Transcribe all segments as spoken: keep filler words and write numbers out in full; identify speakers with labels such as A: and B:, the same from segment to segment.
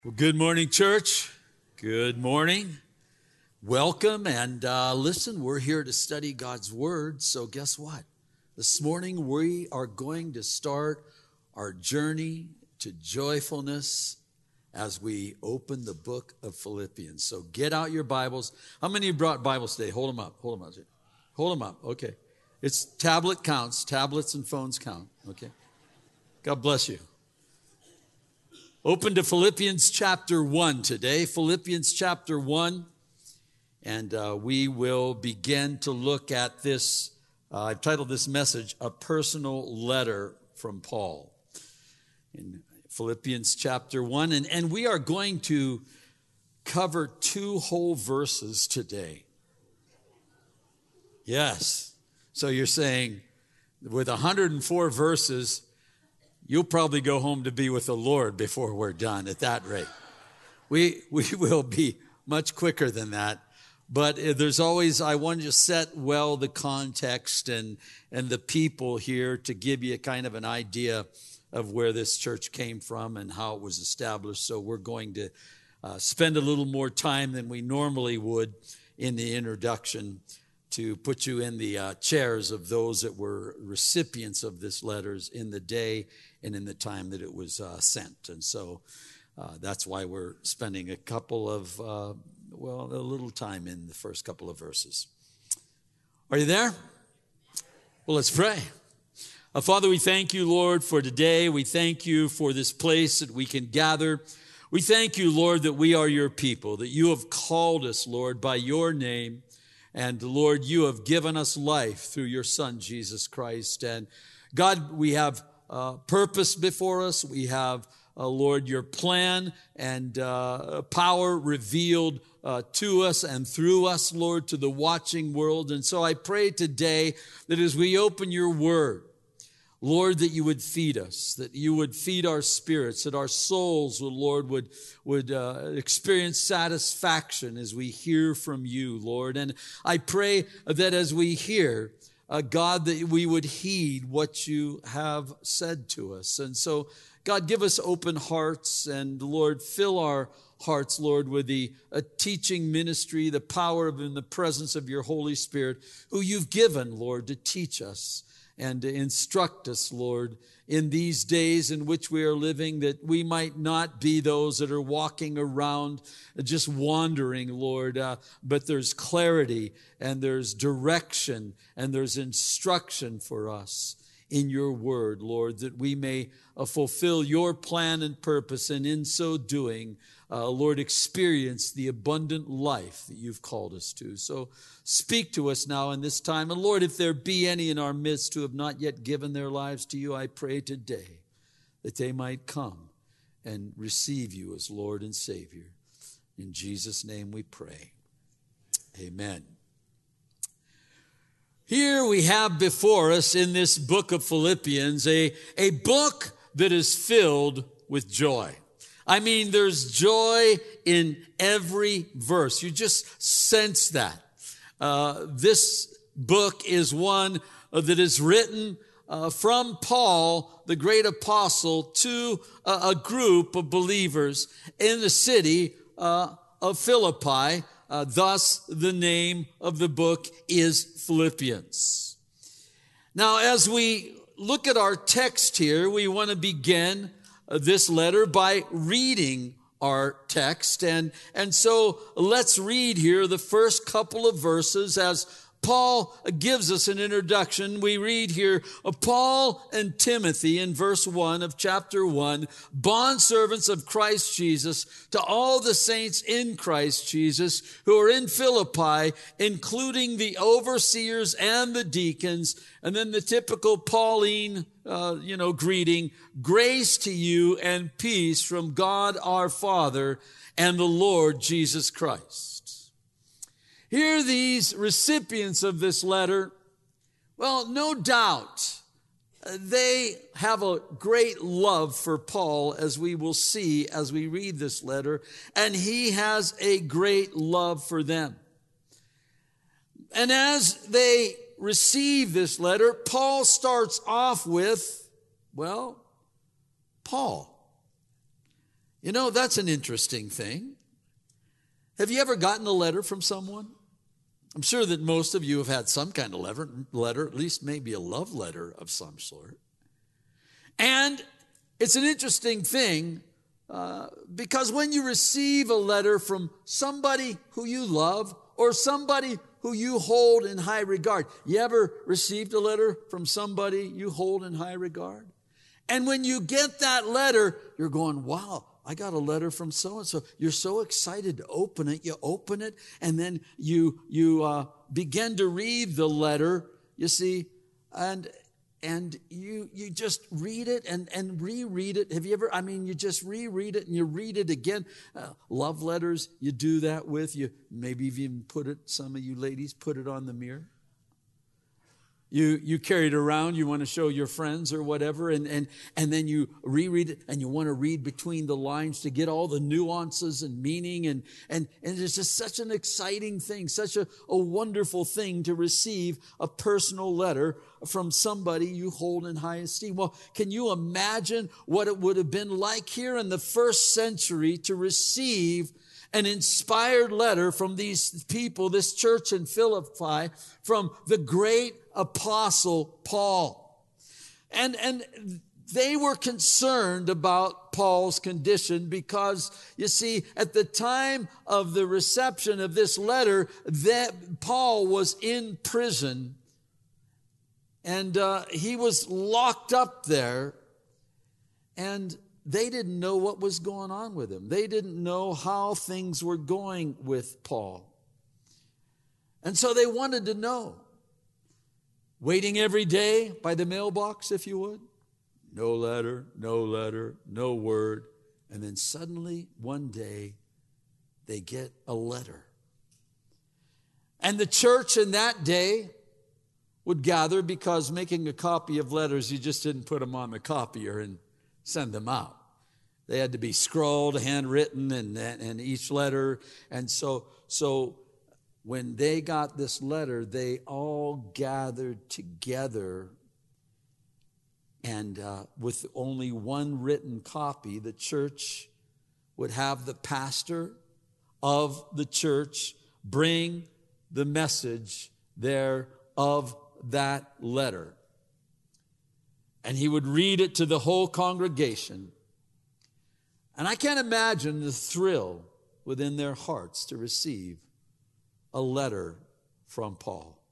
A: Well, good morning, church. Good morning. Welcome. And uh, listen, we're here to study God's Word. So guess what? This morning we are going to start our journey to joyfulness as we open the book of Philippians. So get out your Bibles. How many of you brought Bibles today? Hold them up. Hold them up. Hold them up. Okay. It's tablet counts. Tablets and phones count. Okay. God bless you. Open to Philippians chapter one today, Philippians chapter one, and uh, we will begin to look at this. Uh, I've titled this message, A Personal Letter from Paul, in Philippians chapter one, and, and we are going to cover two whole verses today. Yes, so you're saying with one hundred four verses, you'll probably go home to be with the Lord before we're done at that rate. We we will be much quicker than that. But there's always, I want to set well the context and, and the people here to give you a kind of an idea of where this church came from and how it was established. So we're going to uh, spend a little more time than we normally would in the introduction to put you in the uh, chairs of those that were recipients of this letters in the day and in the time that it was uh, sent. And so uh, that's why we're spending a couple of, uh, well, a little time in the first couple of verses. Are you there? Well, let's pray. Uh, Father, we thank you, Lord, for today. We thank you for this place that we can gather. We thank you, Lord, that we are your people, that you have called us, Lord, by your name. And Lord, you have given us life through your Son, Jesus Christ. And God, we have uh, purpose before us. We have, uh, Lord, your plan and uh, power revealed uh, to us and through us, Lord, to the watching world. And so I pray today that as we open your word, Lord, that you would feed us, that you would feed our spirits, that our souls, Lord, would, would uh, experience satisfaction as we hear from you, Lord. And I pray that as we hear, uh, God, that we would heed what you have said to us. And so, God, give us open hearts and, Lord, fill our hearts, Lord, with the uh, teaching ministry, the power of and the presence of your Holy Spirit, who you've given, Lord, to teach us and to instruct us, Lord, in these days in which we are living, that we might not be those that are walking around just wandering, Lord, uh, but there's clarity and there's direction and there's instruction for us in your word, Lord, that we may uh, fulfill your plan and purpose, and in so doing, uh, Lord, experience the abundant life that you've called us to. So speak to us now in this time. And Lord, if there be any in our midst who have not yet given their lives to you, I pray today that they might come and receive you as Lord and Savior. In Jesus' name we pray. Amen. Here we have before us in this book of Philippians a, a book that is filled with joy. I mean, there's joy in every verse. You just sense that. Uh, this book is one that is written uh, from Paul, the great apostle, to a, a group of believers in the city uh, of Philippi. Uh, thus, the name of the book is Philippians. Now, as we look at our text here, we want to begin uh, this letter by reading our text. And, and so let's read here the first couple of verses as Paul gives us an introduction. We read here, Paul and Timothy in verse one of chapter one, bondservants of Christ Jesus, to all the saints in Christ Jesus who are in Philippi, including the overseers and the deacons. And then the typical Pauline, uh, you know, greeting, grace to you and peace from God our Father and the Lord Jesus Christ. Here, these recipients of this letter, well, no doubt, they have a great love for Paul, as we will see as we read this letter, and he has a great love for them. And as they receive this letter, Paul starts off with, well, Paul. You know, that's an interesting thing. Have you ever gotten a letter from someone? I'm sure that most of you have had some kind of letter, letter, at least maybe a love letter of some sort. And it's an interesting thing uh, because when you receive a letter from somebody who you love or somebody who you hold in high regard. You ever received a letter from somebody you hold in high regard? And when you get that letter, you're going, wow, I got a letter from so-and-so. You're so excited to open it. You open it, and then you you uh, begin to read the letter, you see, and and you you just read it and, and reread it. Have you ever, I mean, you just reread it and you read it again. Uh, love letters, you do that with. You maybe even put it, some of you ladies, put it on the mirror. You you carry it around, you want to show your friends or whatever, and, and, and then you reread it, and you want to read between the lines to get all the nuances and meaning, and, and, and it's just such an exciting thing, such a, a wonderful thing to receive a personal letter from somebody you hold in high esteem. Well, can you imagine what it would have been like here in the first century to receive an inspired letter from these people, this church in Philippi, from the great apostle Paul? And, and they were concerned about Paul's condition because, you see, at the time of the reception of this letter, that Paul was in prison, and uh, he was locked up there, and they didn't know what was going on with him. They didn't know how things were going with Paul. And so they wanted to know. Waiting every day by the mailbox, if you would. No letter, no letter, no word. And then suddenly, one day, they get a letter. And the church in that day would gather, because making a copy of letters, you just didn't put them on the copier and send them out. They had to be scrawled, handwritten, and, and each letter. And so, so when they got this letter, they all gathered together. And uh, with only one written copy, the church would have the pastor of the church bring the message there of that letter. And he would read it to the whole congregation. And I can't imagine the thrill within their hearts to receive a letter from Paul.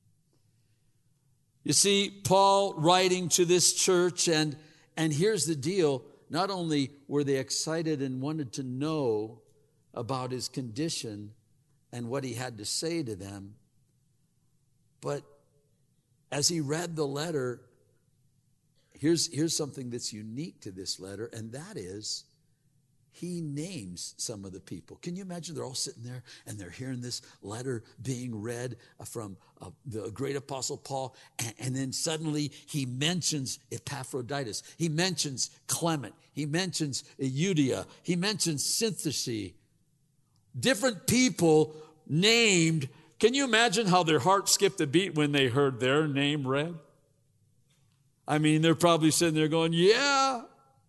A: You see, Paul writing to this church, and, and here's the deal. Not only were they excited and wanted to know about his condition and what he had to say to them, but as he read the letter, Here's, here's something that's unique to this letter, and that is he names some of the people. Can you imagine? They're all sitting there, and they're hearing this letter being read from uh, the great apostle Paul, and, and then suddenly he mentions Epaphroditus. He mentions Clement. He mentions Euodia. He mentions Syntyche. Different people named. Can you imagine how their heart skipped a beat when they heard their name read? I mean, they're probably sitting there going, yeah.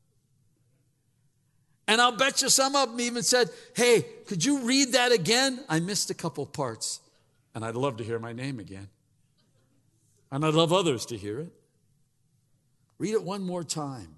A: And I'll bet you some of them even said, hey, could you read that again? I missed a couple parts, and I'd love to hear my name again. And I'd love others to hear it. Read it one more time.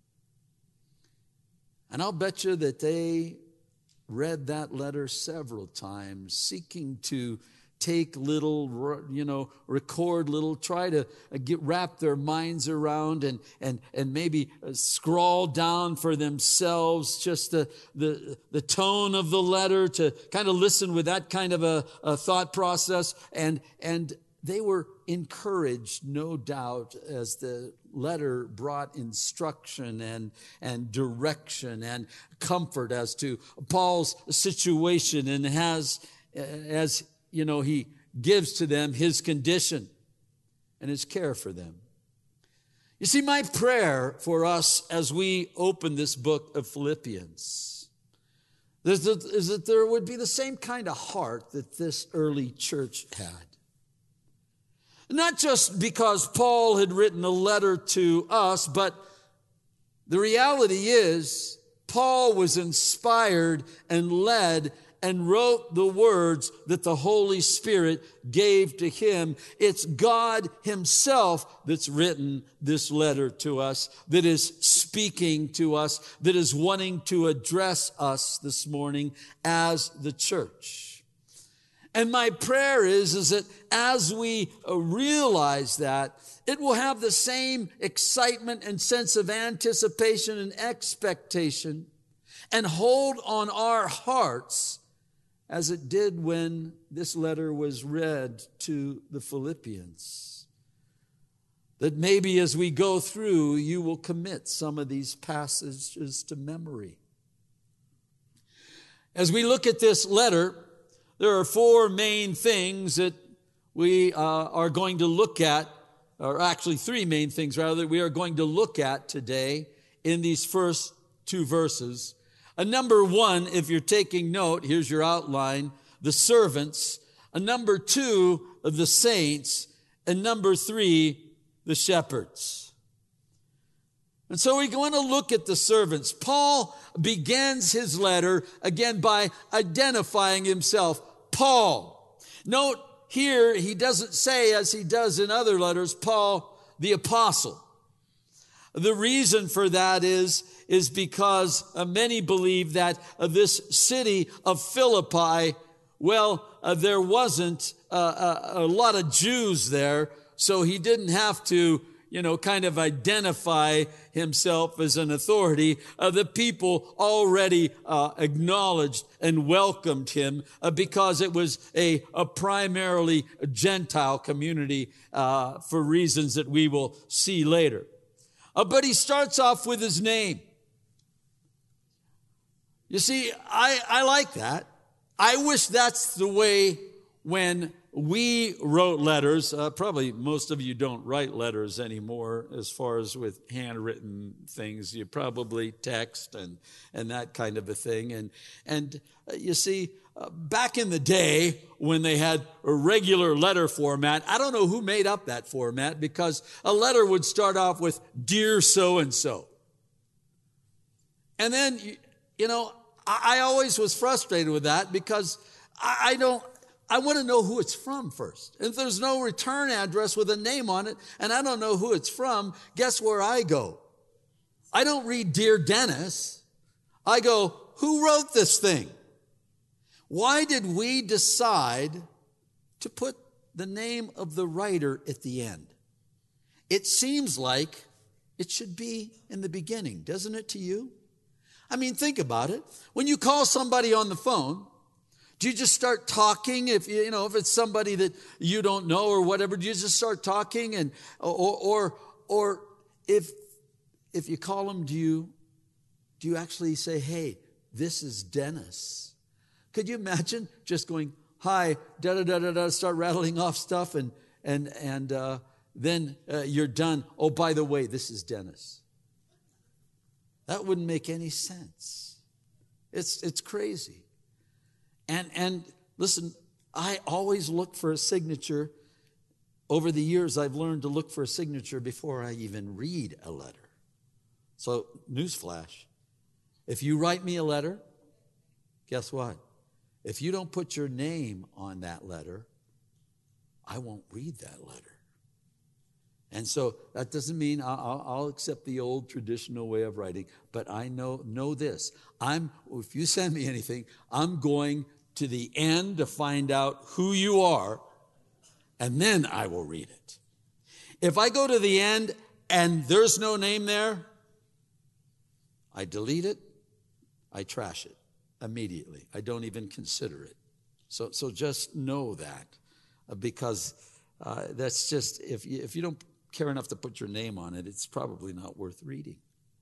A: And I'll bet you that they read that letter several times, seeking to take little, you know, record little, try to get wrap their minds around and and and maybe scrawl down for themselves just the the the tone of the letter, to kind of listen with that kind of a, a thought process. And and they were encouraged, no doubt, as the letter brought instruction and and direction and comfort as to Paul's situation, and has as you know, he gives to them his condition and his care for them. You see, my prayer for us as we open this book of Philippians is that, is that there would be the same kind of heart that this early church had. Not just because Paul had written a letter to us, but the reality is Paul was inspired and led and wrote the words that the Holy Spirit gave to him. It's God himself that's written this letter to us, that is speaking to us, that is wanting to address us this morning as the church. And my prayer is, is that as we realize that, it will have the same excitement and sense of anticipation and expectation and hold on our hearts as it did when this letter was read to the Philippians. That maybe as we go through, you will commit some of these passages to memory. As we look at this letter, there are four main things that we uh, are going to look at, or actually three main things rather, that we are going to look at today in these first two verses. A number one, if you're taking note, here's your outline, the servants. A number two, the saints. And number three, the shepherds. And so we're going to look at the servants. Paul begins his letter again by identifying himself, Paul. Note here, he doesn't say, as he does in other letters, Paul the apostle. The reason for that is, is because uh, many believe that uh, this city of Philippi, well, uh, there wasn't uh, a, a lot of Jews there, so he didn't have to, you know, kind of identify himself as an authority. Uh, the people already uh, acknowledged and welcomed him uh, because it was a, a primarily Gentile community uh, for reasons that we will see later. Uh, but he starts off with his name. You see, I, I like that. I wish that's the way when we wrote letters. Uh, probably most of you don't write letters anymore as far as with handwritten things. You probably text and, and that kind of a thing. And, and uh, you see, uh, back in the day when they had a regular letter format, I don't know who made up that format, because a letter would start off with, "Dear so-and-so." And then, you, you know, I, I always was frustrated with that because I, I don't, I want to know who it's from first. If there's no return address with a name on it and I don't know who it's from, guess where I go? I don't read "Dear Dennis." I go, who wrote this thing? Why did we decide to put the name of the writer at the end? It seems like it should be in the beginning, doesn't it to you? I mean, think about it. When you call somebody on the phone, do you just start talking? If you know, if it's somebody that you don't know or whatever, do you just start talking? And or or or if if you call them, do you do you actually say, "Hey, this is Dennis"? Could you imagine just going, "Hi, da da da da da," start rattling off stuff, and and and uh, then uh, you're done. "Oh, by the way, this is Dennis." That wouldn't make any sense. It's it's crazy. And and listen, I always look for a signature. Over the years, I've learned to look for a signature before I even read a letter. So, newsflash, if you write me a letter, guess what? If you don't put your name on that letter, I won't read that letter. And so that doesn't mean I'll, I'll accept the old traditional way of writing, but I know know this. I'm if you send me anything, I'm going to the end to find out who you are, and then I will read it. If I go to the end and there's no name there, I delete it, I trash it immediately. I don't even consider it. So so just know that, uh, because uh, that's just, if you, if you don't care enough to put your name on it, it's probably not worth reading.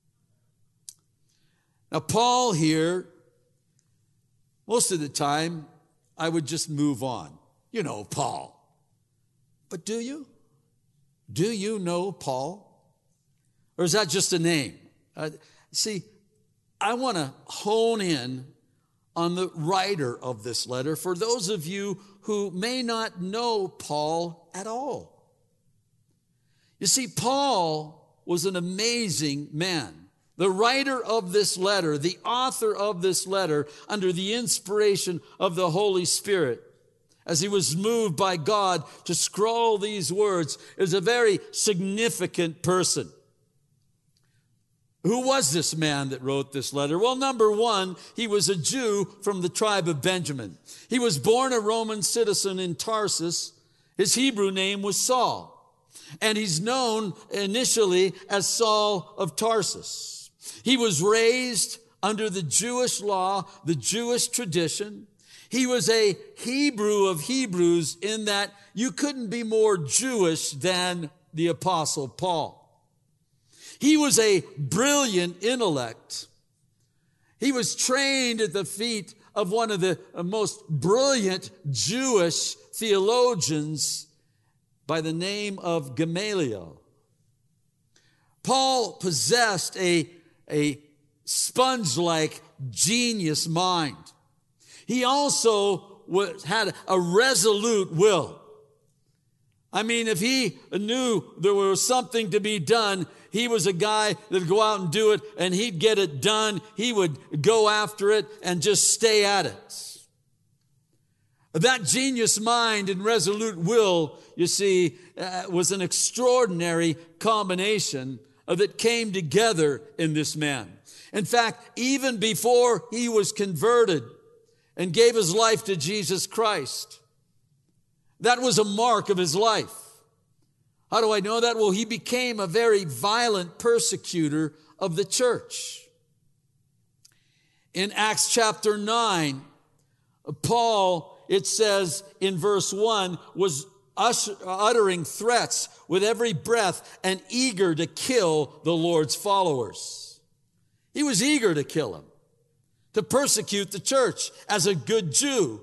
A: Now, Paul here, most of the time, I would just move on. You know, Paul. But do you? Do you know Paul? Or is that just a name? Uh, see, I want to hone in on the writer of this letter for those of you who may not know Paul at all. You see, Paul was an amazing man. The writer of this letter, the author of this letter, under the inspiration of the Holy Spirit, as he was moved by God to scroll these words, is a very significant person. Who was this man that wrote this letter? Well, number one, he was a Jew from the tribe of Benjamin. He was born a Roman citizen in Tarsus. His Hebrew name was Saul, and he's known initially as Saul of Tarsus. He was raised under the Jewish law, the Jewish tradition. He was a Hebrew of Hebrews in that you couldn't be more Jewish than the Apostle Paul. He was a brilliant intellect. He was trained at the feet of one of the most brilliant Jewish theologians by the name of Gamaliel. Paul possessed a, a sponge-like genius mind. He also was, had a resolute will. I mean, if he knew there was something to be done, he was a guy that would go out and do it, and he'd get it done. He would go after it and just stay at it. That genius mind and resolute will, you see, uh, was an extraordinary combination uh, that came together in this man. In fact, even before he was converted and gave his life to Jesus Christ, that was a mark of his life. How do I know that? Well, he became a very violent persecutor of the church. In Acts chapter nine, Paul, it says in verse one, was uttering threats with every breath and eager to kill the Lord's followers. He was eager to kill them, to persecute the church as a good Jew.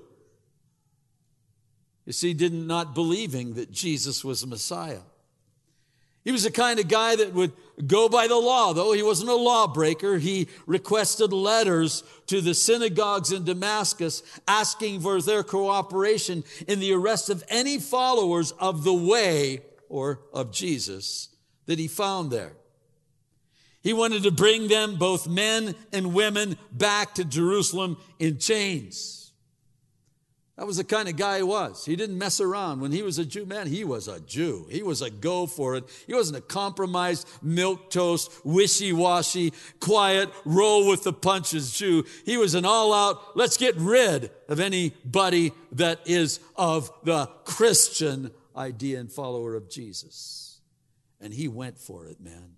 A: You see, didn't not believing that Jesus was the Messiah. He was the kind of guy that would go by the law, though. He wasn't a lawbreaker. He requested letters to the synagogues in Damascus asking for their cooperation in the arrest of any followers of the way, or of Jesus, that he found there. He wanted to bring them, both men and women, back to Jerusalem in chains. That was the kind of guy he was. He didn't mess around. When he was a Jew, man, he was a Jew. He was a go for it. He wasn't a compromised, milquetoast, wishy-washy, quiet, roll with the punches Jew. He was an all-out, let's get rid of anybody that is of the Christian idea and follower of Jesus. And he went for it, man.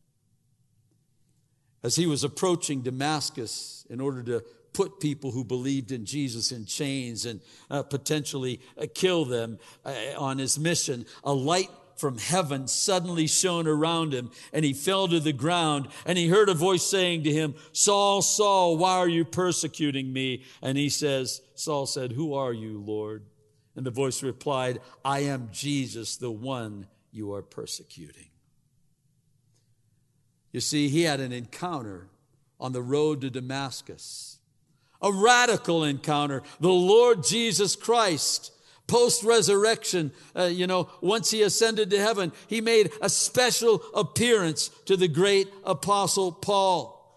A: As he was approaching Damascus in order to put people who believed in Jesus in chains and uh, potentially uh, kill them uh, on his mission, a light from heaven suddenly shone around him, and he fell to the ground, and he heard a voice saying to him, "Saul, Saul, why are you persecuting me?" And he says, Saul said, "Who are you, Lord?" And the voice replied, "I am Jesus, the one you are persecuting." You see, he had an encounter on the road to Damascus. A radical encounter. The Lord Jesus Christ, post-resurrection, uh, you know, once he ascended to heaven, he made a special appearance to the great apostle Paul.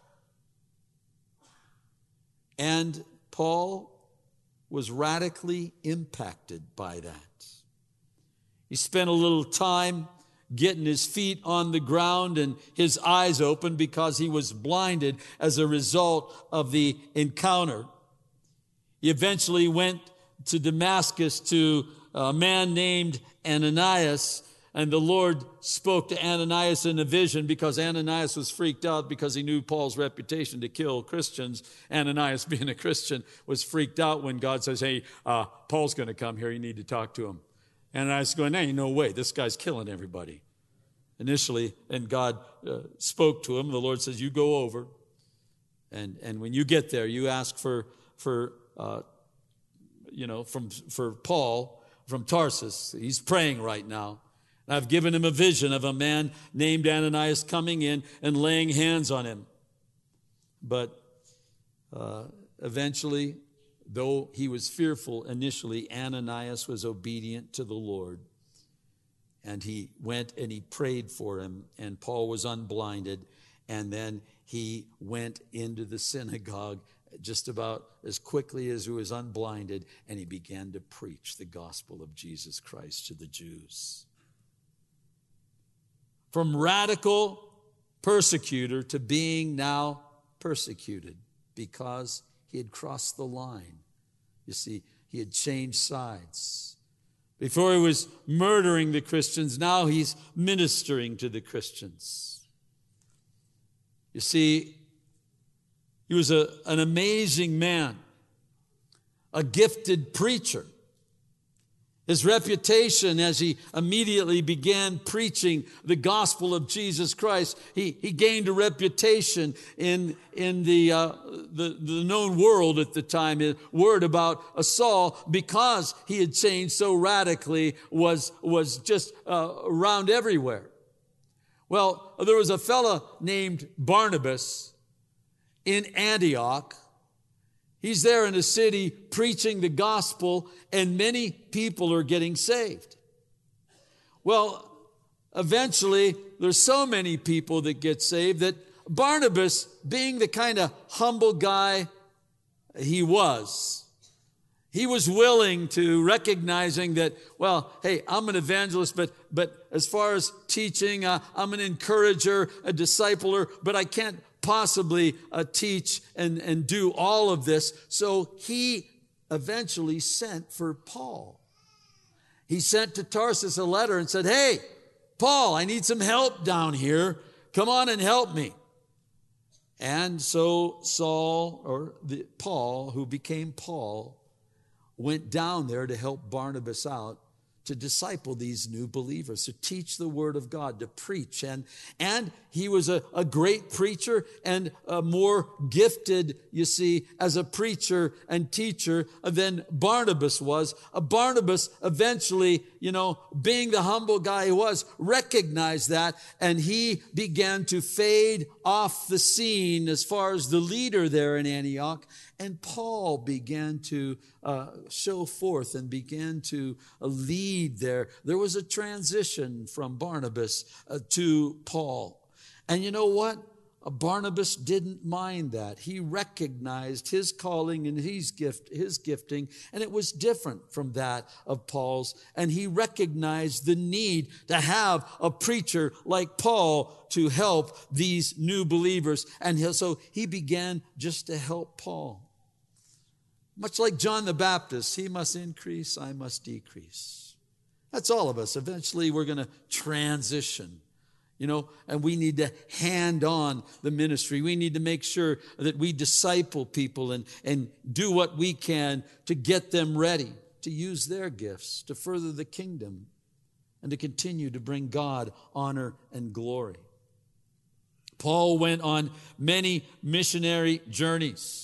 A: And Paul was radically impacted by that. He spent a little time getting his feet on the ground and his eyes open because he was blinded as a result of the encounter. He eventually went to Damascus to a man named Ananias, and the Lord spoke to Ananias in a vision because Ananias was freaked out because he knew Paul's reputation to kill Christians. Ananias, being a Christian, was freaked out when God says, "Hey, uh, Paul's going to come here. You need to talk to him." And I was going, "Hey, no way. This guy's killing everybody." Initially, and God uh, spoke to him. The Lord says, "You go over, and and when you get there, you ask for for uh, you know from for Paul from Tarsus. He's praying right now. And I've given him a vision of a man named Ananias coming in and laying hands on him." But uh, eventually, though he was fearful initially, Ananias was obedient to the Lord. And he went and he prayed for him, and Paul was unblinded. And then he went into the synagogue just about as quickly as he was unblinded, and he began to preach the gospel of Jesus Christ to the Jews. From radical persecutor to being now persecuted because he had crossed the line. You see, he had changed sides. Before he was murdering the Christians, now he's ministering to the Christians. You see, he was a, an amazing man, a gifted preacher. His reputation as he immediately began preaching the gospel of Jesus Christ, he, he gained a reputation in, in the, uh, the, the known world at the time. A word about a Saul, because he had changed so radically, was, was just uh, around everywhere. Well, there was a fella named Barnabas in Antioch. He's there in a city preaching the gospel, and many people are getting saved. Well, eventually, there's so many people that get saved that Barnabas, being the kind of humble guy he was, he was willing to recognizing that, well, hey, I'm an evangelist, but but as far as teaching, uh, I'm an encourager, a discipler, but I can't possibly uh, teach and, and do all of this. So he eventually sent for Paul. He sent to Tarsus a letter and said, hey, Paul, I need some help down here. Come on and help me. And so Saul, or the, Paul, who became Paul, went down there to help Barnabas out, to disciple these new believers, to teach the word of God, to preach. And, and he was a, a great preacher and a more gifted, you see, as a preacher and teacher than Barnabas was. Uh, Barnabas eventually, you know, being the humble guy he was, recognized that, and he began to fade off the scene as far as the leader there in Antioch. And Paul began to uh, show forth and began to uh, lead there. There was a transition from Barnabas uh, to Paul. And you know what? Uh, Barnabas didn't mind that. He recognized his calling and his gift, his gifting, and it was different from that of Paul's. And he recognized the need to have a preacher like Paul to help these new believers. And he, so he began just to help Paul. Much like John the Baptist, he must increase, I must decrease. That's all of us. Eventually, we're going to transition, you know, and we need to hand on the ministry. We need to make sure that we disciple people and, and do what we can to get them ready to use their gifts to further the kingdom and to continue to bring God honor and glory. Paul went on many missionary journeys.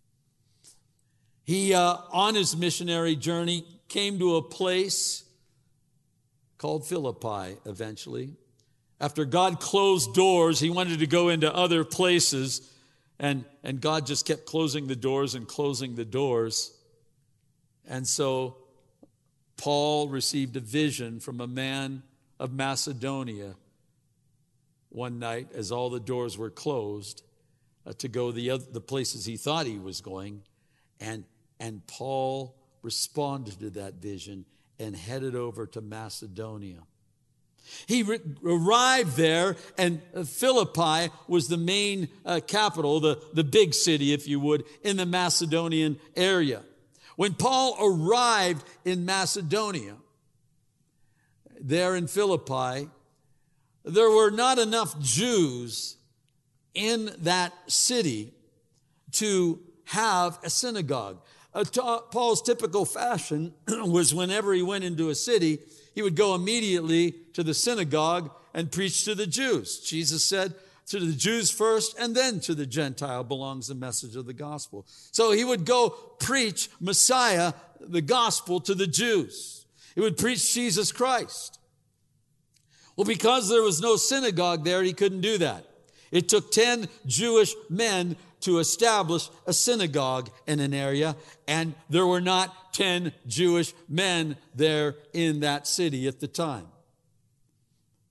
A: He, uh, on his missionary journey, came to a place called Philippi eventually. After God closed doors, he wanted to go into other places, and, and God just kept closing the doors and closing the doors. And so Paul received a vision from a man of Macedonia one night as all the doors were closed uh, to go the other, the places he thought he was going. And And Paul responded to that vision and headed over to Macedonia. He re- arrived there, and Philippi was the main uh, capital, the, the big city, if you would, in the Macedonian area. When Paul arrived in Macedonia, there in Philippi, there were not enough Jews in that city to have a synagogue. Uh, t- Paul's typical fashion was whenever he went into a city, he would go immediately to the synagogue and preach to the Jews. Jesus said, to the Jews first, and then to the Gentile belongs the message of the gospel. So he would go preach Messiah, the gospel, to the Jews. He would preach Jesus Christ. Well, because there was no synagogue there, he couldn't do that. It took ten Jewish men to establish a synagogue in an area, and there were not ten Jewish men there in that city at the time.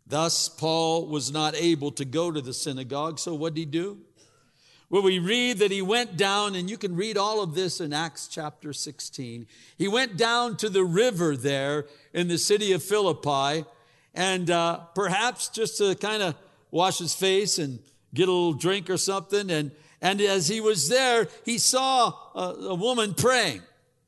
A: Thus, Paul was not able to go to the synagogue, so what did he do? Well, we read that he went down, and you can read all of this in Acts chapter sixteen. He went down to the river there in the city of Philippi, and uh, perhaps just to kind of wash his face and get a little drink or something. And, and as he was there, he saw a, a woman praying.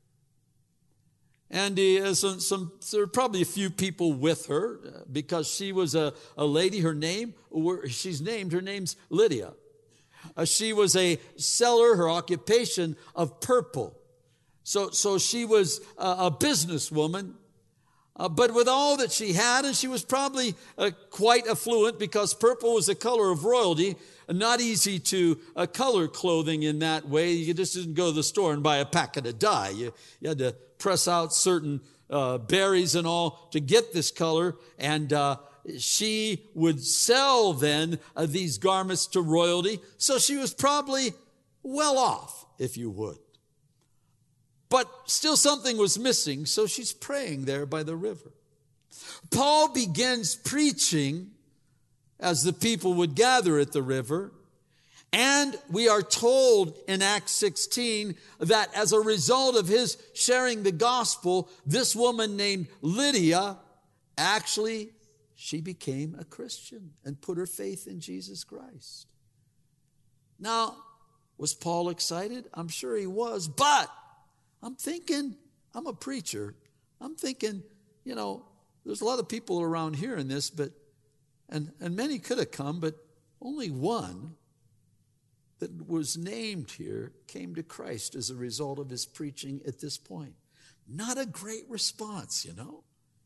A: And he has some, some, there were probably a few people with her because she was a, a lady. Her name, she's named, her name's Lydia. Uh, she was a seller, her occupation of purple. So, so she was a, a businesswoman. Uh, but with all that she had, and she was probably uh, quite affluent because purple was the color of royalty, not easy to uh, color clothing in that way. You just didn't go to the store and buy a packet of dye. You, you had to press out certain uh, berries and all to get this color. And uh, she would sell then uh, these garments to royalty. So she was probably well off, if you would. But still something was missing, so she's praying there by the river. Paul begins preaching as the people would gather at the river. And we are told in Acts sixteen that as a result of his sharing the gospel, this woman named Lydia, actually, she became a Christian and put her faith in Jesus Christ. Now, was Paul excited? I'm sure he was, but I'm thinking, I'm a preacher. I'm thinking, you know, there's a lot of people around here in this, but, and, and many could have come, but only one that was named here came to Christ as a result of his preaching at this point. Not a great response, you know.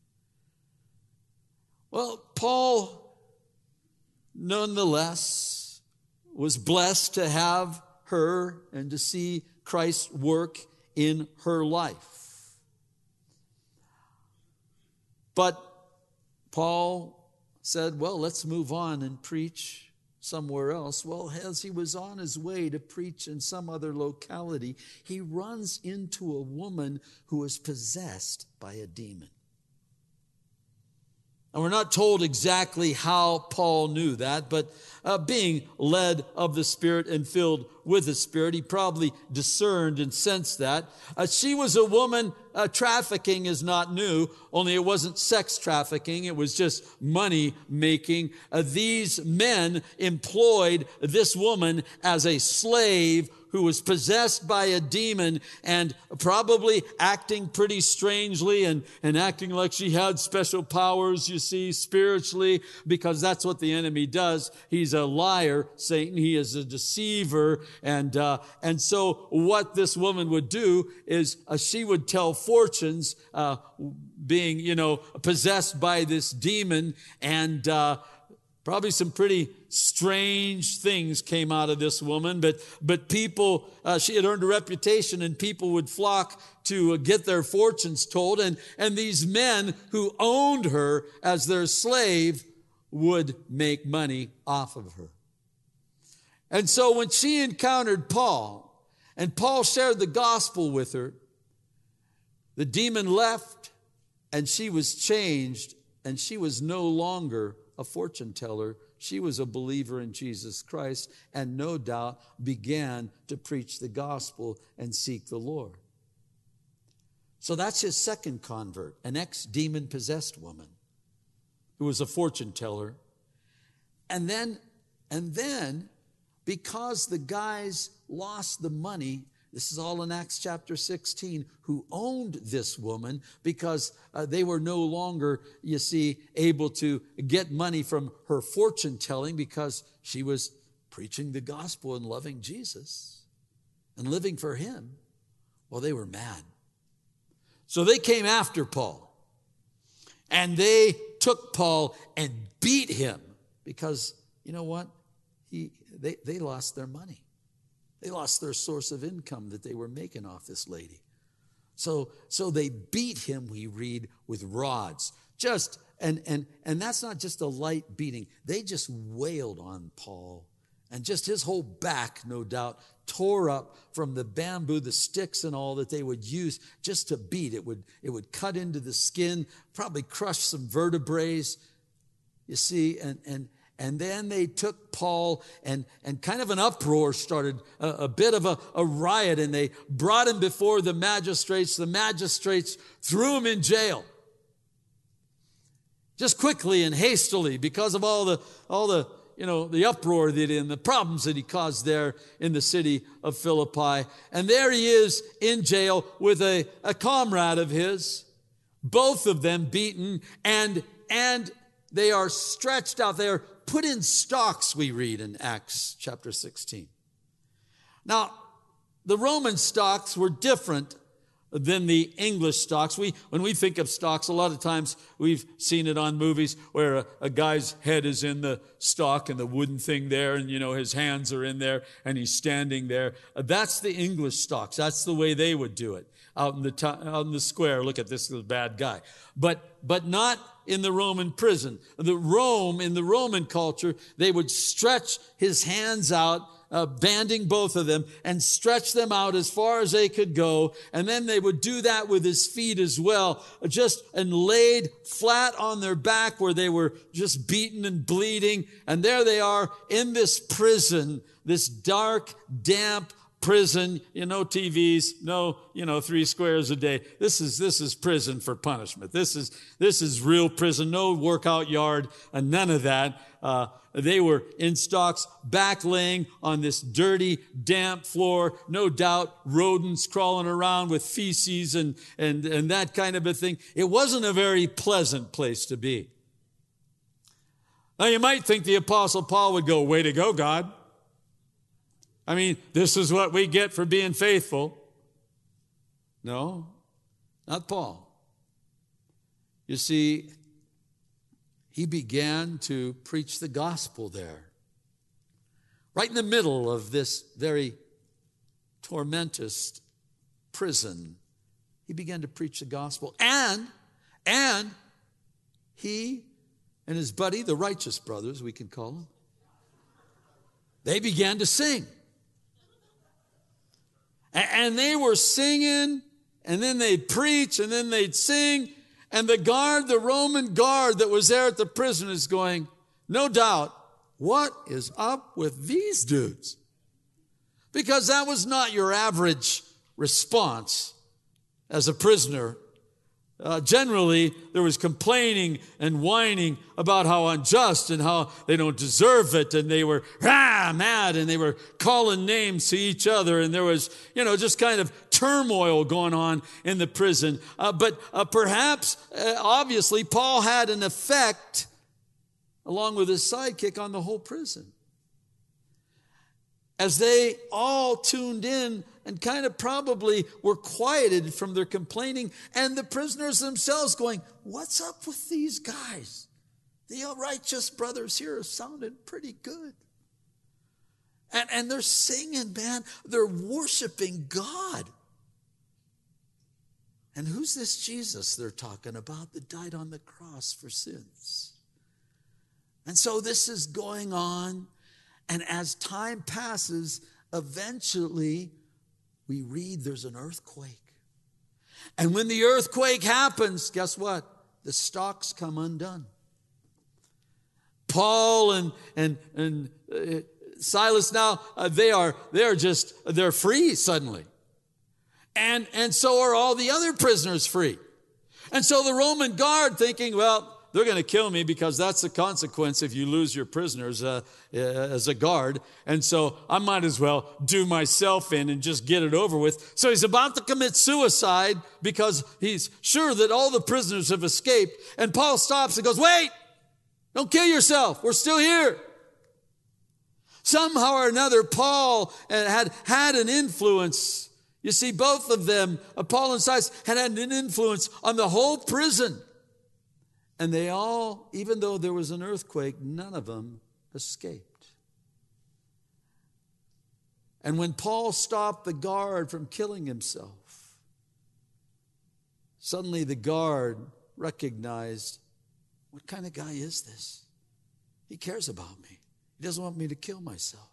A: Well, Paul, nonetheless, was blessed to have her and to see Christ's work in her life. But Paul said, well, let's move on and preach somewhere else. Well, as he was on his way to preach in some other locality, he runs into a woman who is possessed by a demon. And we're not told exactly how Paul knew that, but uh, being led of the Spirit and filled with the Spirit, he probably discerned and sensed that. Uh, she was a woman, uh, trafficking is not new, only it wasn't sex trafficking, it was just money making. Uh, these men employed this woman as a slave who was possessed by a demon and probably acting pretty strangely and, and acting like she had special powers, you see, spiritually, because that's what the enemy does. He's a liar, Satan. He is a deceiver. And, uh, and so what this woman would do is uh, she would tell fortunes, uh, being, you know, possessed by this demon, and, uh, probably some pretty strange things came out of this woman, but but people, uh, she had earned a reputation, and people would flock to uh, get their fortunes told, and, and these men who owned her as their slave would make money off of her. And so when she encountered Paul, and Paul shared the gospel with her, the demon left, and she was changed, and she was no longer a fortune teller. She was a believer in Jesus Christ, and no doubt began to preach the gospel and seek the Lord. So that's his second convert, an ex-demon possessed woman who was a fortune teller. And then, and then, because the guys lost the money, this is all in Acts chapter sixteen, who owned this woman, because uh, they were no longer, you see, able to get money from her fortune telling because she was preaching the gospel and loving Jesus and living for him. Well, they were mad. So they came after Paul, and they took Paul and beat him because, you know what? He, they, they lost their money. They lost their source of income that they were making off this lady. So, so they beat him, we read, with rods. Just, and, and, and that's not just a light beating. They just wailed on Paul. And just his whole back, no doubt, tore up from the bamboo, the sticks and all that they would use just to beat. It would, it would cut into the skin, probably crush some vertebrae. You see, and and and then they took Paul, and, and kind of an uproar started, a, a bit of a, a riot, and they brought him before the magistrates. The magistrates threw him in jail. Just quickly and hastily, because of all the all the you know the uproar that and the problems that he caused there in the city of Philippi. And there he is in jail with a, a comrade of his, both of them beaten, and and they are stretched out. They are put in stocks, we read in Acts chapter sixteen. Now, the Roman stocks were different than the English stocks. We, when we think of stocks, a lot of times we've seen it on movies where a, a guy's head is in the stock and the wooden thing there, and you know his hands are in there and he's standing there. Uh, that's the English stocks. That's the way they would do it out in the to- out in the square. Look at this little bad guy, but but not in the Roman prison. The Rome in the Roman culture, they would stretch his hands out, Uh, banding both of them, and stretch them out as far as they could go. And then they would do that with his feet as well, just and laid flat on their back where they were just beaten and bleeding. And there they are in this prison, this dark, damp prison. You know, T Vs, no, you know, three squares a day. This is, this is prison for punishment. This is, this is real prison. No workout yard and none of that. Uh, They were in stocks, back laying on this dirty, damp floor. No doubt rodents crawling around with feces and, and, and that kind of a thing. It wasn't a very pleasant place to be. Now you might think the Apostle Paul would go, way to go, God. I mean, this is what we get for being faithful. No, not Paul. You see, he began to preach the gospel there. Right in the middle of this very tormentous prison, he began to preach the gospel. And, and he and his buddy, the Righteous Brothers, we can call them, they began to sing. And they were singing, and then they'd preach, and then they'd sing. And the guard, the Roman guard that was there at the prison is going, no doubt, what is up with these dudes? Because that was not your average response as a prisoner. Uh, generally, there was complaining and whining about how unjust and how they don't deserve it. And they were ah, mad, and they were calling names to each other. And there was, you know, just kind of turmoil going on in the prison. Uh, but uh, perhaps, uh, obviously, Paul had an effect, along with his sidekick, on the whole prison. As they all tuned in and kind of probably were quieted from their complaining, and the prisoners themselves going, what's up with these guys? The Righteous Brothers here sounded pretty good. And, and they're singing, man. They're worshiping God. And who's this Jesus they're talking about that died on the cross for sins? And so this is going on. And as time passes, eventually we read there's an earthquake. And when the earthquake happens, guess what? The stocks come undone. Paul and and and uh, Silas now uh, they are they are just they're free suddenly. And and so are all the other prisoners free. And so the Roman guard thinking, well, they're going to kill me because that's the consequence if you lose your prisoners uh, uh, as a guard. And so I might as well do myself in and just get it over with. So he's about to commit suicide because he's sure that all the prisoners have escaped. And Paul stops and goes, wait, don't kill yourself. We're still here. Somehow or another, Paul had had an influence. You see, both of them, Paul and Silas, had had an influence on the whole prison. And they all, even though there was an earthquake, none of them escaped. And when Paul stopped the guard from killing himself, suddenly the guard recognized, what kind of guy is this? He cares about me. He doesn't want me to kill myself.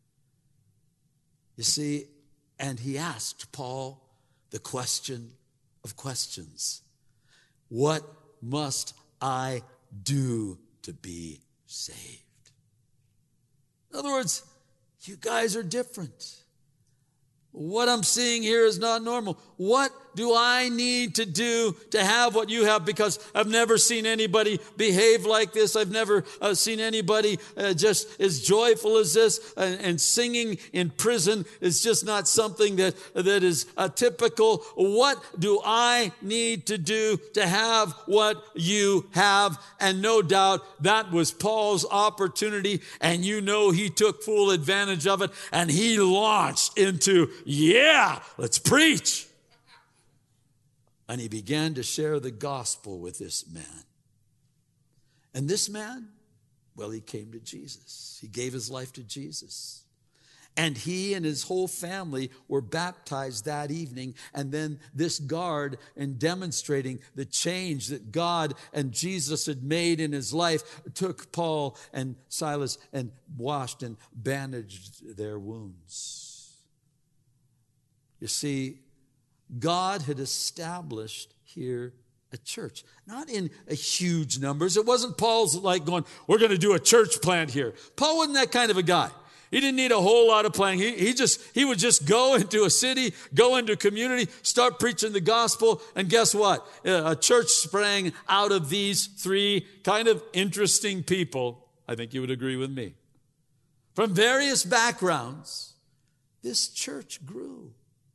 A: You see, and he asked Paul the question of questions. What must I do to be saved. In other words, you guys are different. What I'm seeing here is not normal. What do I need to do to have what you have? Because I've never seen anybody behave like this. I've never uh, seen anybody uh, just as joyful as this. And, and singing in prison is just not something that, that is uh, typical. What do I need to do to have what you have? And no doubt that was Paul's opportunity. And you know he took full advantage of it. And he launched into, yeah, let's preach. And he began to share the gospel with this man. And this man, well, he came to Jesus. He gave his life to Jesus. And he and his whole family were baptized that evening. And then this guard, in demonstrating the change that God and Jesus had made in his life, took Paul and Silas and washed and bandaged their wounds. You see, God had established here a church, not in a huge numbers. It wasn't Paul's like going, we're going to do a church plant here. Paul wasn't that kind of a guy. He didn't need a whole lot of planning. He, he just, he would just go into a city, go into a community, start preaching the gospel. And guess what? A church sprang out of these three kind of interesting people. I think you would agree with me. From various backgrounds, this church grew.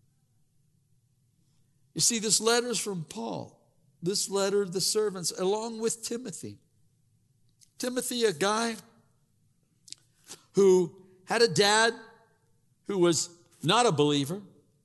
A: You see, this letter is from Paul. This letter, the servants, along with Timothy. Timothy, a guy who had a dad who was not a believer.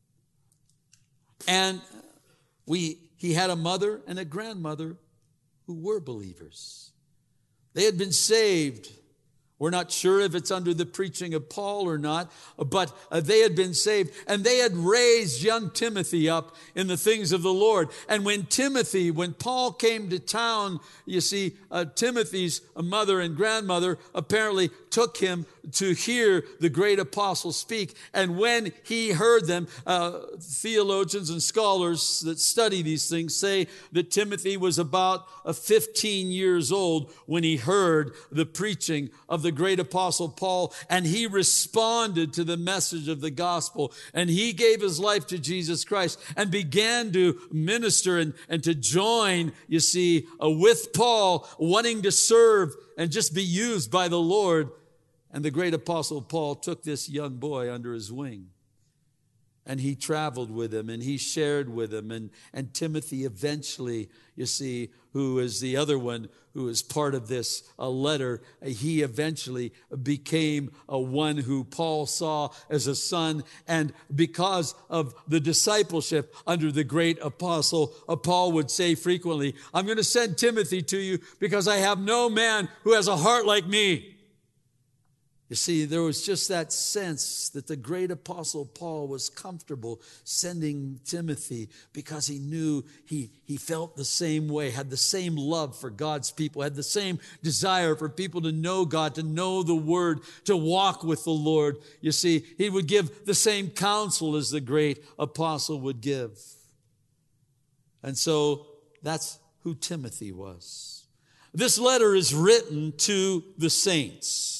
A: And we, he had a mother and a grandmother who were believers. They had been saved. We're not sure if it's under the preaching of Paul or not, but uh, they had been saved, and they had raised young Timothy up in the things of the Lord. And when Timothy, when Paul came to town, you see, uh, Timothy's mother and grandmother apparently took him to hear the great apostle speak. And when he heard them, uh, theologians and scholars that study these things say that Timothy was about uh, fifteen years old when he heard the preaching of the great apostle Paul, and he responded to the message of the gospel, and he gave his life to Jesus Christ and began to minister and, and to join, you see, uh, with Paul, wanting to serve and just be used by the Lord. And the great apostle Paul took this young boy under his wing. And he traveled with him, and he shared with him. And, and Timothy eventually, you see, who is the other one who is part of this uh, letter, he eventually became a one who Paul saw as a son. And because of the discipleship under the great apostle, uh, Paul would say frequently, I'm going to send Timothy to you because I have no man who has a heart like me. You see, there was just that sense that the great apostle Paul was comfortable sending Timothy because he knew he, he felt the same way, had the same love for God's people, had the same desire for people to know God, to know the Word, to walk with the Lord. You see, he would give the same counsel as the great apostle would give. And so that's who Timothy was. This letter is written to the saints.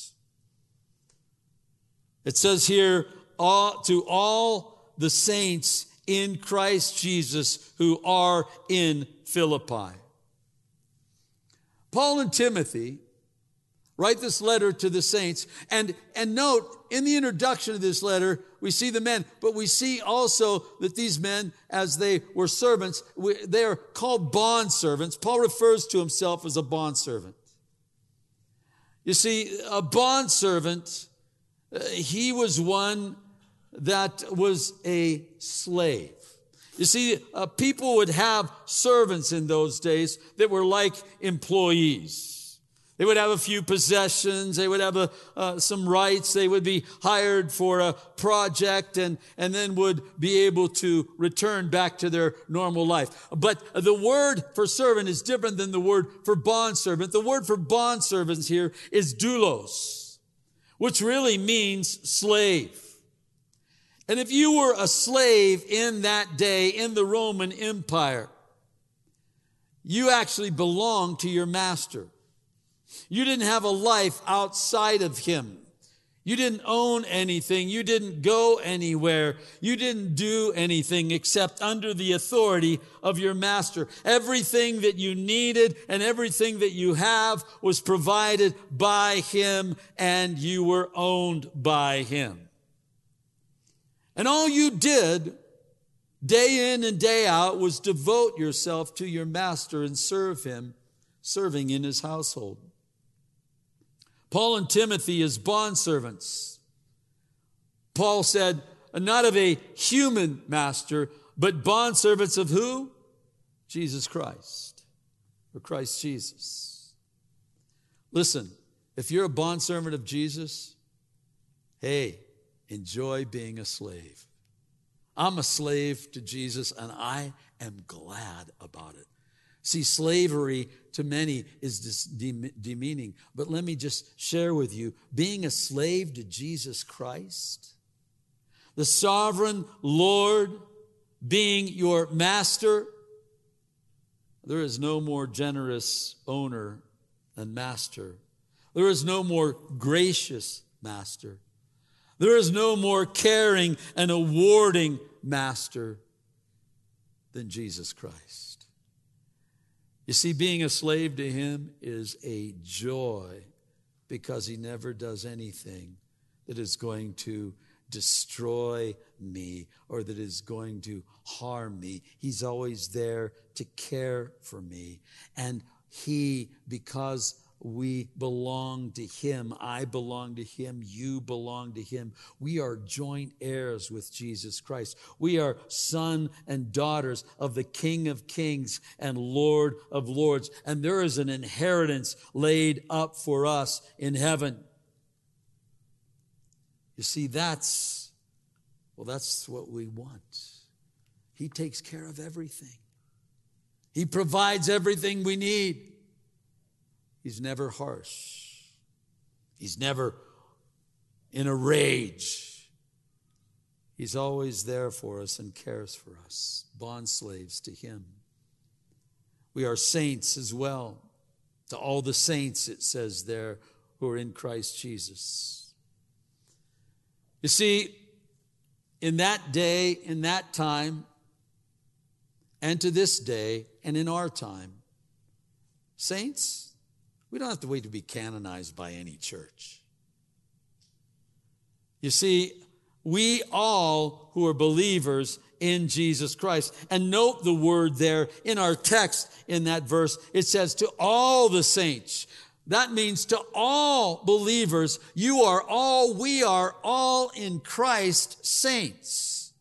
A: It says here, all, to all the saints in Christ Jesus who are in Philippi. Paul and Timothy write this letter to the saints. And, and note, in the introduction of this letter, we see the men, but we see also that these men, as they were servants, we, they are called bondservants. Paul refers to himself as a bondservant. You see, a bondservant, Uh, he was one that was a slave. You see, uh, people would have servants in those days that were like employees. They would have a few possessions. They would have a, uh, some rights. They would be hired for a project and, and then would be able to return back to their normal life. But the word for servant is different than the word for bondservant. The word for bondservants here is doulos, which really means slave. And if you were a slave in that day in the Roman Empire, you actually belonged to your master. You didn't have a life outside of him. You didn't own anything. You didn't go anywhere. You didn't do anything except under the authority of your master. Everything that you needed and everything that you have was provided by him, and you were owned by him. And all you did day in and day out was devote yourself to your master and serve him, serving in his household. Paul and Timothy as bondservants. Paul said, not of a human master, but bondservants of who? Jesus Christ, or Christ Jesus. Listen, if you're a bondservant of Jesus, hey, enjoy being a slave. I'm a slave to Jesus, and I am glad about it. See, slavery to many is demeaning, but let me just share with you, being a slave to Jesus Christ, the sovereign Lord being your master, there is no more generous owner than master. There is no more gracious master. There is no more caring and awarding master than Jesus Christ. You see, being a slave to him is a joy because he never does anything that is going to destroy me or that is going to harm me. He's always there to care for me. And he, because we belong to him, I belong to him, you belong to him. We are joint heirs with Jesus Christ. We are son and daughters of the King of Kings and Lord of Lords. And there is an inheritance laid up for us in heaven. You see, that's, well, that's what we want. He takes care of everything. He provides everything we need. He's never harsh. He's never in a rage. He's always there for us and cares for us. Bond slaves to him. We are saints as well. To all the saints, it says there, who are in Christ Jesus. You see, in that day, in that time, and to this day, and in our time, saints, we don't have to wait to be canonized by any church. You see, we all who are believers in Jesus Christ, and note the word there in our text in that verse, it says to all the saints. That means to all believers, you are all, we are all in Christ saints.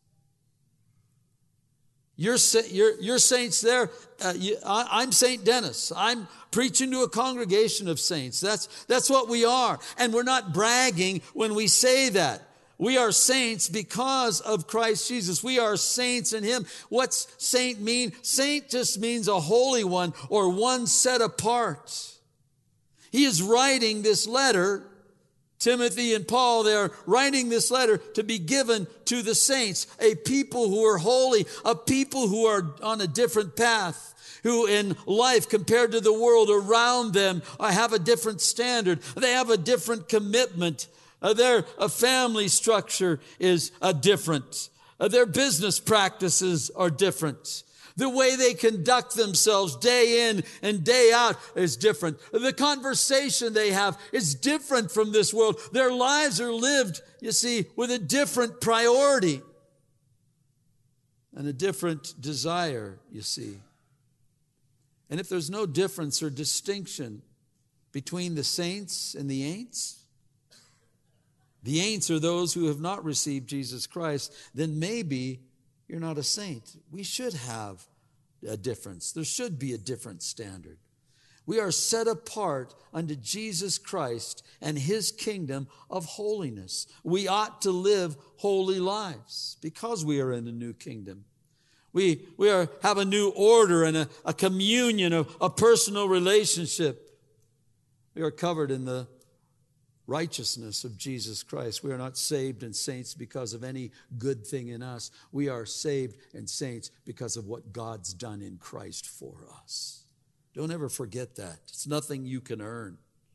A: You're, you're, you're saints there. Uh, you, I, I'm Saint Dennis. I'm preaching to a congregation of saints. That's, that's what we are. And we're not bragging when we say that. We are saints because of Christ Jesus. We are saints in him. What's saint mean? Saint just means a holy one or one set apart. He is writing this letter, Timothy and Paul, they are writing this letter to be given to the saints, a people who are holy, a people who are on a different path, who in life compared to the world around them have a different standard. They have a different commitment. Uh, their uh, family structure is uh, different. Uh, their business practices are different. The way they conduct themselves day in and day out is different. The conversation they have is different from this world. Their lives are lived, you see, with a different priority and a different desire, you see. And if there's no difference or distinction between the saints and the ain'ts, the ain'ts are those who have not received Jesus Christ, then maybe you're not a saint. We should have a difference. There should be a different standard. We are set apart unto Jesus Christ and his kingdom of holiness. We ought to live holy lives because we are in a new kingdom. We, we are, have a new order and a, a communion, a, a personal relationship. We are covered in the righteousness of Jesus Christ. We are not saved and saints because of any good thing in us. We are saved and saints because of what God's done in Christ for us. Don't ever forget that. It's nothing you can earn.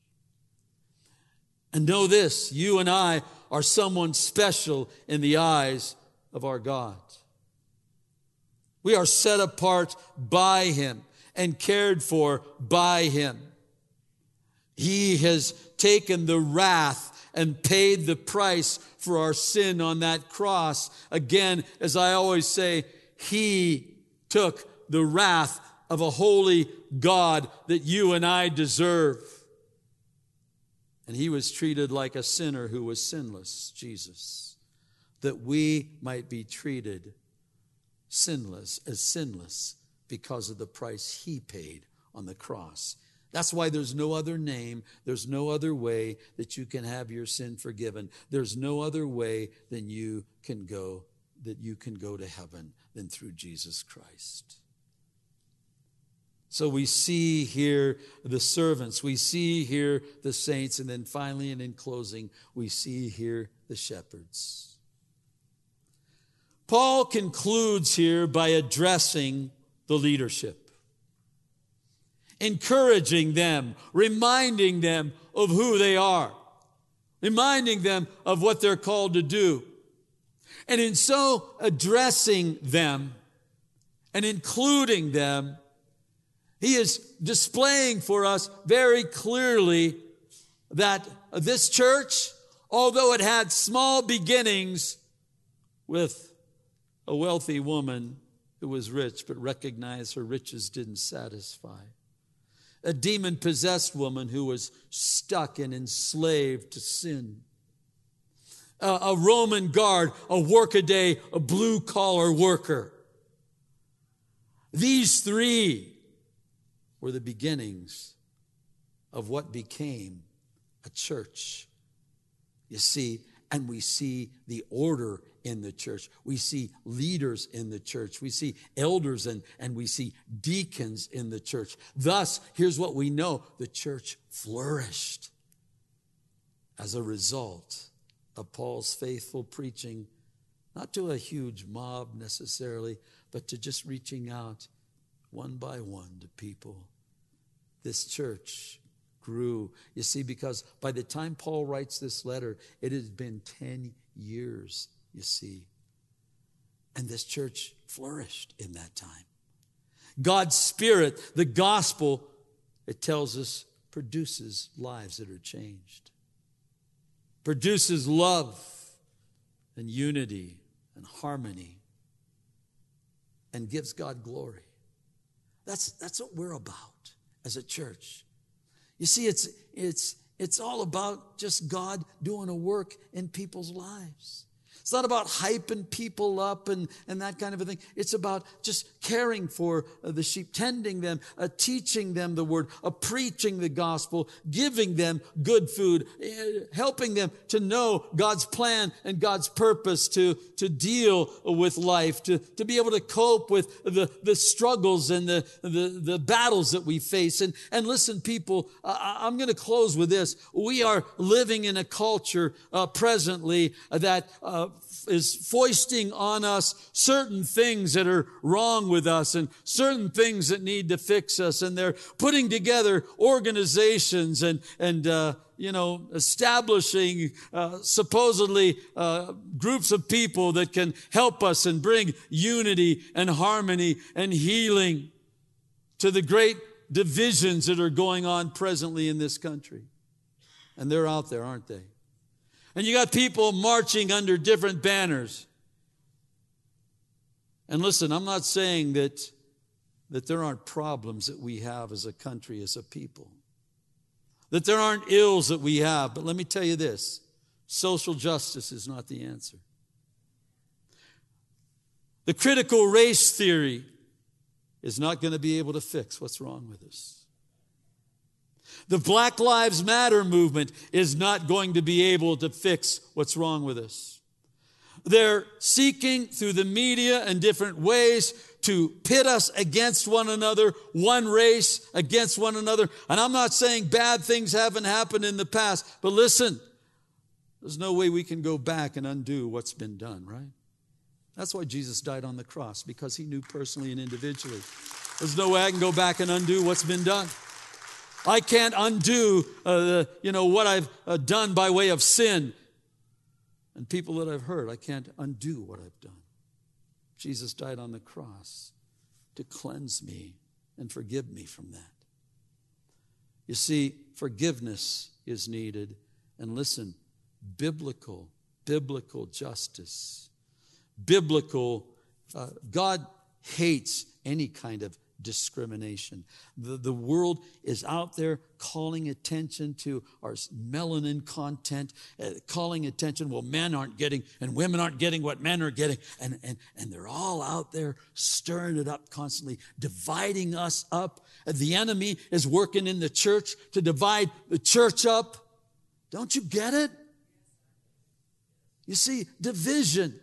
A: And know this, you and I are someone special in the eyes of our God. We are set apart by Him and cared for by Him. He has taken the wrath and paid the price for our sin on that cross. Again, as I always say, He took the wrath of a holy God that you and I deserve. And He was treated like a sinner who was sinless, Jesus, that we might be treated sinless, as sinless because of the price He paid on the cross. That's why there's no other name, there's no other way that you can have your sin forgiven. There's no other way than you can go, that you can go to heaven than through Jesus Christ. So we see here the servants, we see here the saints, and then finally and in closing, we see here the shepherds. Paul concludes here by addressing the leadership, encouraging them, reminding them of who they are, reminding them of what they're called to do. And in so addressing them and including them, he is displaying for us very clearly that this church, although it had small beginnings with a wealthy woman who was rich but recognized her riches didn't satisfy, a demon-possessed woman who was stuck and enslaved to sin, a, a Roman guard, a workaday, a blue-collar worker. These three were the beginnings of what became a church. You see, and we see the order in the church. We see leaders in the church. We see elders and, and we see deacons in the church. Thus, here's what we know. The church flourished as a result of Paul's faithful preaching, not to a huge mob necessarily, but to just reaching out one by one to people. This church grew. You see, because by the time Paul writes this letter, it has been ten years, you see. And this church flourished in that time. God's Spirit, the gospel, it tells us, produces lives that are changed. Produces love and unity and harmony and gives God glory. That's, that's what we're about as a church. You see, it's, it's, it's all about just God doing a work in people's lives. It's not about hyping people up and, and that kind of a thing. It's about just caring for the sheep, tending them, uh, teaching them the word, uh, preaching the gospel, giving them good food, uh, helping them to know God's plan and God's purpose to, to deal with life, to, to be able to cope with the, the struggles and the, the, the battles that we face. And, and listen, people, uh, I'm going to close with this. We are living in a culture uh, presently that uh, is foisting on us certain things that are wrong with us and certain things that need to fix us. And they're putting together organizations and, and uh, you know, establishing uh, supposedly uh, groups of people that can help us and bring unity and harmony and healing to the great divisions that are going on presently in this country. And they're out there, aren't they? And you got people marching under different banners. And listen, I'm not saying that, that there aren't problems that we have as a country, as a people. That there aren't ills that we have. But let me tell you this, social justice is not the answer. The critical race theory is not going to be able to fix what's wrong with us. The Black Lives Matter movement is not going to be able to fix what's wrong with us. They're seeking through the media and different ways to pit us against one another, one race against one another. And I'm not saying bad things haven't happened in the past, but listen, there's no way we can go back and undo what's been done, right? That's why Jesus died on the cross, because he knew personally and individually. There's no way I can go back and undo what's been done. I can't undo, uh, the, you know, what I've uh, done by way of sin. And people that I've hurt, I can't undo what I've done. Jesus died on the cross to cleanse me and forgive me from that. You see, forgiveness is needed. And listen, biblical, biblical justice, biblical, uh, God hates any kind of discrimination. The, the world is out there calling attention to our melanin content, uh, calling attention, well, men aren't getting and women aren't getting what men are getting. And, and, and they're all out there stirring it up constantly, dividing us up. The enemy is working in the church to divide the church up. Don't you get it? You see, division.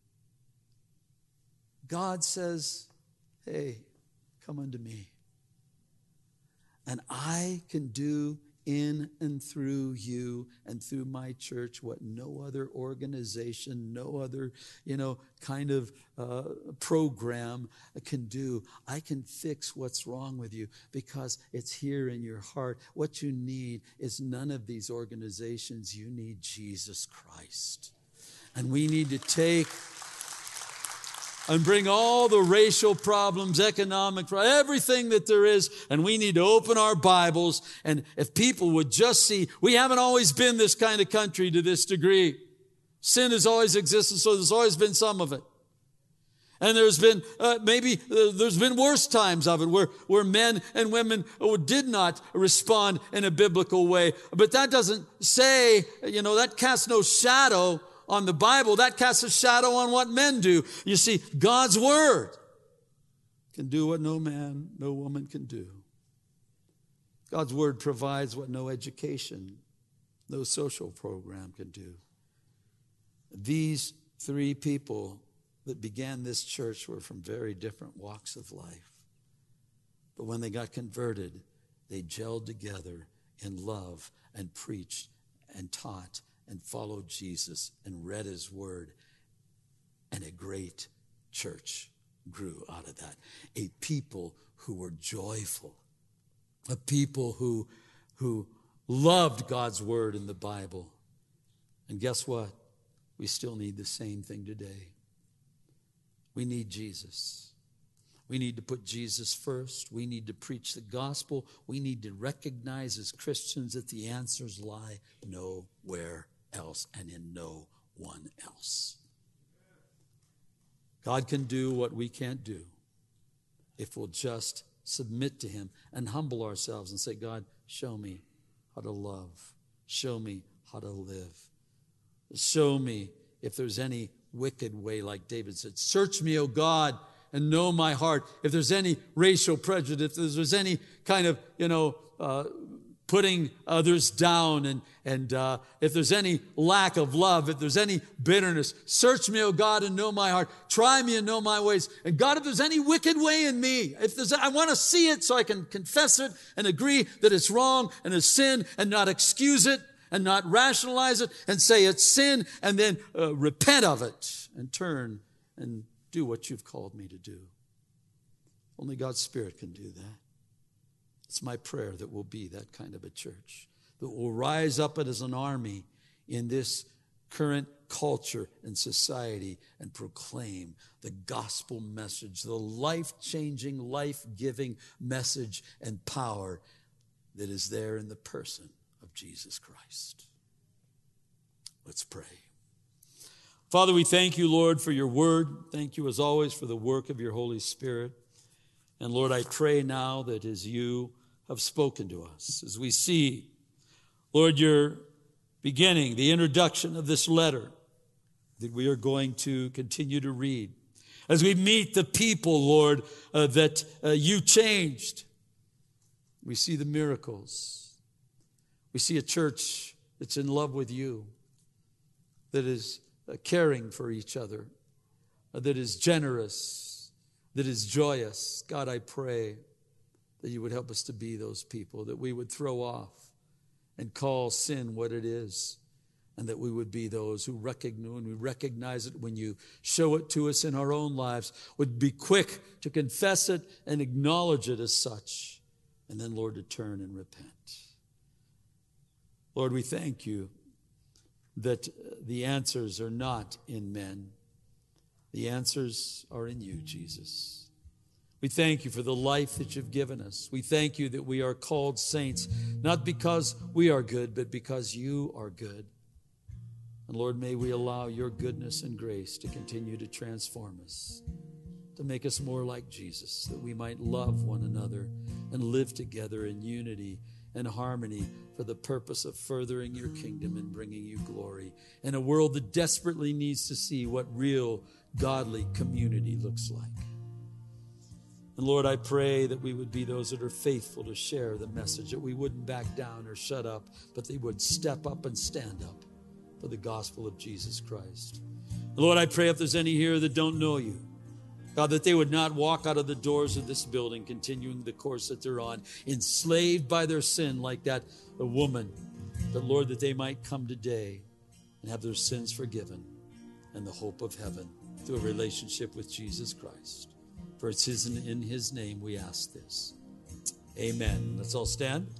A: God says, hey, come unto me. And I can do in and through you and through my church what no other organization, no other, you know, kind of uh, program can do. I can fix what's wrong with you because it's here in your heart. What you need is none of these organizations. You need Jesus Christ. And we need to take and bring all the racial problems, economic problems, everything that there is, and we need to open our Bibles. And if people would just see, we haven't always been this kind of country to this degree. Sin has always existed, so there's always been some of it. And there's been, uh, maybe uh, there's been worse times of it where, where men and women did not respond in a biblical way. But that doesn't say, you know, that casts no shadow on the Bible. That casts a shadow on what men do. You see, God's word can do what no man, no woman can do. God's word provides what no education, no social program can do. These three people that began this church were from very different walks of life. But when they got converted, they gelled together in love and preached and taught and followed Jesus and read his word. And a great church grew out of that. A people who were joyful. A people who, who loved God's word in the Bible. And guess what? We still need the same thing today. We need Jesus. We need to put Jesus first. We need to preach the gospel. We need to recognize as Christians that the answers lie nowhere else and in no one else. God can do what we can't do if we'll just submit to him and humble ourselves and say, God, show me how to love. Show me how to live. Show me if there's any wicked way, like David said. Search me, O God, and know my heart. If there's any racial prejudice, if there's any kind of, you know, uh, putting others down, and, and uh, if there's any lack of love, if there's any bitterness, search me, O God, and know my heart. Try me and know my ways. And God, if there's any wicked way in me, if there's, I want to see it so I can confess it and agree that it's wrong and it's sin and not excuse it and not rationalize it and say it's sin and then uh, repent of it and turn and do what you've called me to do. Only God's Spirit can do that. It's my prayer that we'll be that kind of a church, that will rise up as an army in this current culture and society and proclaim the gospel message, the life-changing, life-giving message and power that is there in the person of Jesus Christ. Let's pray. Father, we thank you, Lord, for your word. Thank you, as always, for the work of your Holy Spirit. And Lord, I pray now that as you have spoken to us, as we see, Lord, your beginning, the introduction of this letter that we are going to continue to read, as we meet the people, Lord, uh, that uh, you changed, we see the miracles. We see a church that's in love with you, that is uh, caring for each other, uh, that is generous, that is joyous. God, I pray that you would help us to be those people, that we would throw off and call sin what it is, and that we would be those who recognize, when we recognize it, when you show it to us in our own lives, would be quick to confess it and acknowledge it as such, and then, Lord, to turn and repent. Lord, we thank you that the answers are not in men. The answers are in you, Jesus. We thank you for the life that you've given us. We thank you that we are called saints, not because we are good, but because you are good. And Lord, may we allow your goodness and grace to continue to transform us, to make us more like Jesus, that we might love one another and live together in unity and harmony for the purpose of furthering your kingdom and bringing you glory in a world that desperately needs to see what real godly community looks like. And Lord, I pray that we would be those that are faithful to share the message, that we wouldn't back down or shut up, but they would step up and stand up for the gospel of Jesus Christ. And Lord, I pray if there's any here that don't know you, God, that they would not walk out of the doors of this building continuing the course that they're on, enslaved by their sin like that a woman, but Lord, that they might come today and have their sins forgiven and the hope of heaven through a relationship with Jesus Christ. For it's his, in his name we ask this. Amen. Let's all stand.